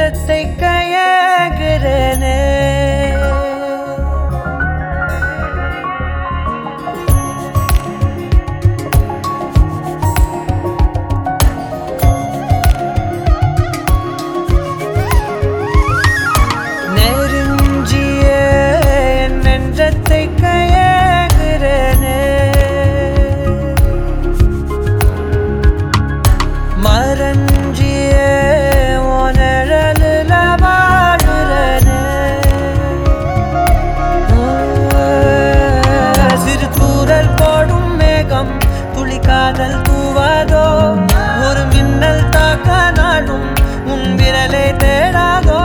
நெஞ்சத்தை கையாகிறனே காதல் தூவாதோ ஒரு மின்னல் தாக்க நாடும் உன் விரலை தேடாதோ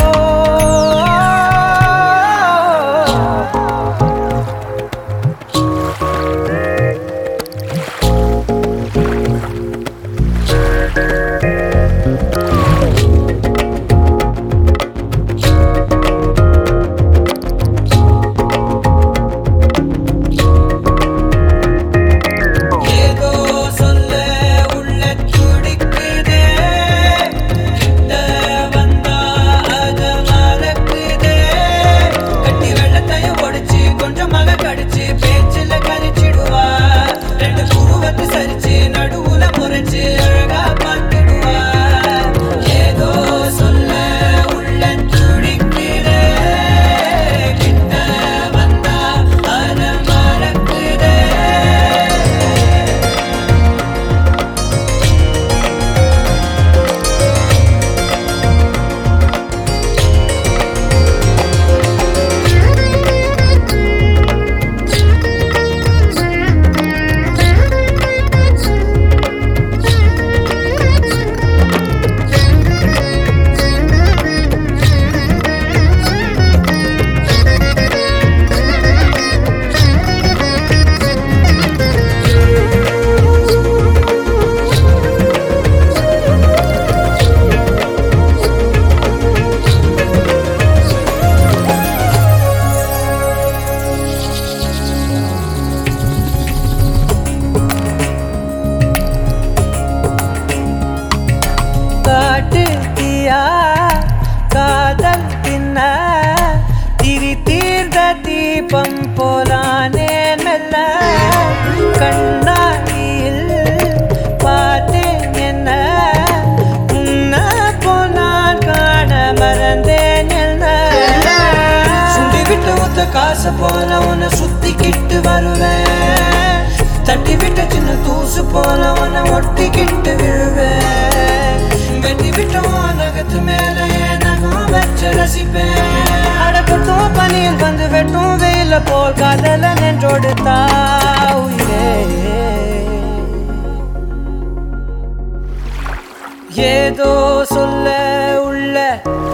காதல் பின்ன திரி தீர்ந்த தீபம் போலானே மெல்ல கண்ணாடியில் பார்த்தேன் என்ன உன்ன போனான் காண மறந்தேன் என்ன சுண்டி விட்டு ஒத்த காசு போல உன்னை சுத்திக்கிட்டு வருவேன் தட்டி விட்ட சின்ன தூசு போல உன்னை ஒட்டிக்கிட்டு விழுவேன் வெட்டி விட்டோம் நகத்து மேல நகம் வச்சு ரசிப்பேன் அடப்பட்டும் பனியில் வந்து வெட்டும் வெயில போல் காதல நின்றோடு தாவுயிரே ஏதோ சொல்ல உள்ள